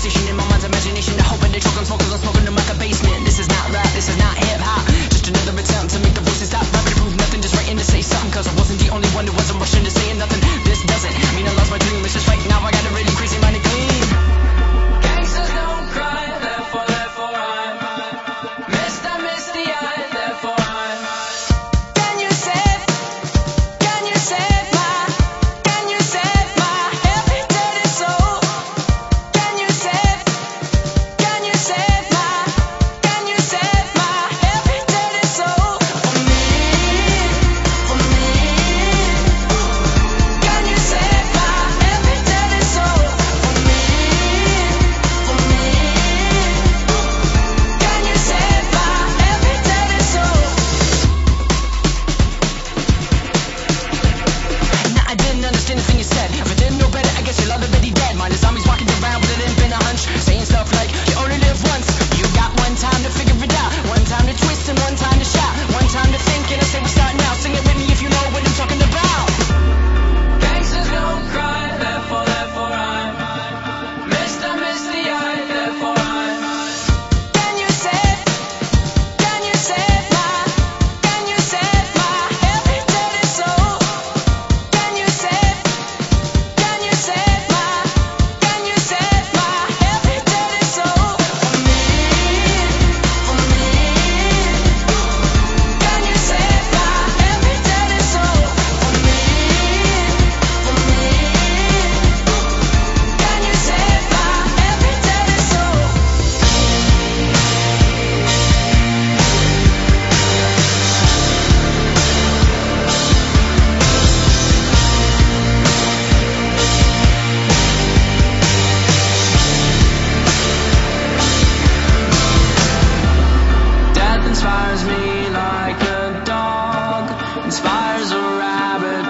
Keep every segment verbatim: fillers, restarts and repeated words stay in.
superstition in my mind's imagination. I hope I choke on smoke 'cause I'm smoking in like a basement. This is not rap, this is not hip hop. Just another attempt to make the voices stop. Rapping to prove nothing, just writing to say something. 'Cause I wasn't the only one who wasn't rushing to saying nothing. This doesn't mean I lost my dream. It's just right now I got a really crazy mind to clean. Gangsters don't cry, therefore, therefore I'm Mister Misty Eye, therefore I'm. Can you save, can you save my, can you save my heavy dirty soul? Can you save, can you save my, can you save my heavy dirty soul? For me, for me. Can you save my heavy dirty soul? For me, for me. Can you save my heavy dirty soul? Nah, I didn't understand the thing you said. If I didn't know better, I guess you're already dead. Mine is zombies walking around with it ain't been a hunch, saying stuff like you only live once. You got one time to figure it out, one time to twist and one time to shout, one time to think, and I say we start now. Sing it with me if you know what I'm talking about. Gangsters don't cry, therefore, therefore I'm Mister Misty Eye, therefore I'm. Can you save, can you save my, can you save my heavy dirty soul? Can you save, can you save my, can you save my heavy dirty soul? For me, for me. Can you save my heavy dirty soul? For me, for me. Can you save my heavy dirty soul? Death inspires me like a dog inspires a rabbit.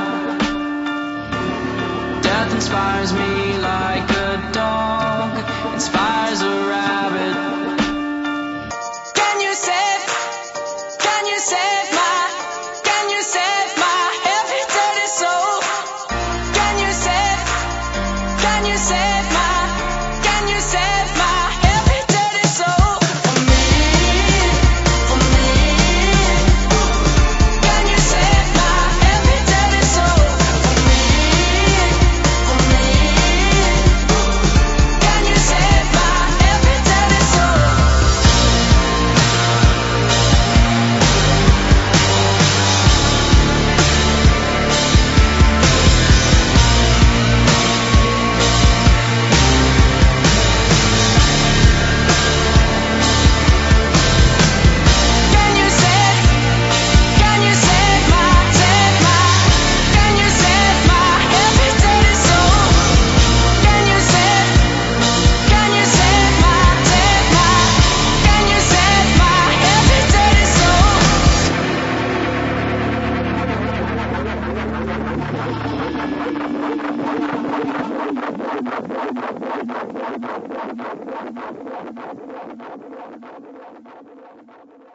Death inspires me like a dog inspires a rabbit. Can you save, can you save my, can you save my heavy dirty soul? Can you save, can you save my, can you save my heavy dirty soul? For me, for me. Can you save my heavy dirty soul? For me, for me. Can you save my heavy dirty soul? Can you save, can you save my, save my, can you save my heavy dirty soul? Can you save, can you save my, save my, can you save my heavy dirty soul?